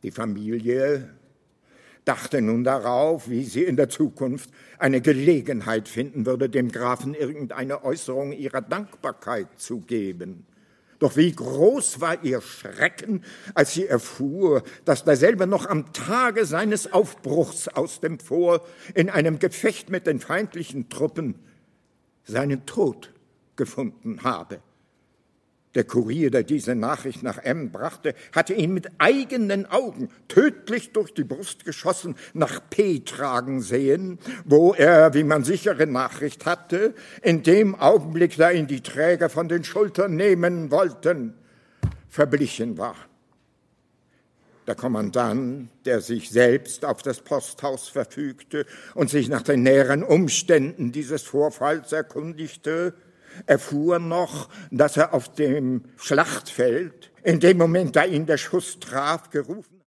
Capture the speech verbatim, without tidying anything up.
Die Familie dachte nun darauf, wie sie in der Zukunft eine Gelegenheit finden würde, dem Grafen irgendeine Äußerung ihrer Dankbarkeit zu geben. Doch wie groß war ihr Schrecken, als sie erfuhr, dass derselbe noch am Tage seines Aufbruchs aus dem Fort in einem Gefecht mit den feindlichen Truppen seinen Tod gefunden habe. Der Kurier, der diese Nachricht nach Emmen brachte, hatte ihn mit eigenen Augen tödlich durch die Brust geschossen nach P tragen sehen, wo er, wie man sichere Nachricht hatte, in dem Augenblick, da ihn die Träger von den Schultern nehmen wollten, verblichen war. Der Kommandant, der sich selbst auf das Posthaus verfügte und sich nach den näheren Umständen dieses Vorfalls erkundigte, erfuhr noch, dass er auf dem Schlachtfeld, in dem Moment, da ihn der Schuss traf, gerufen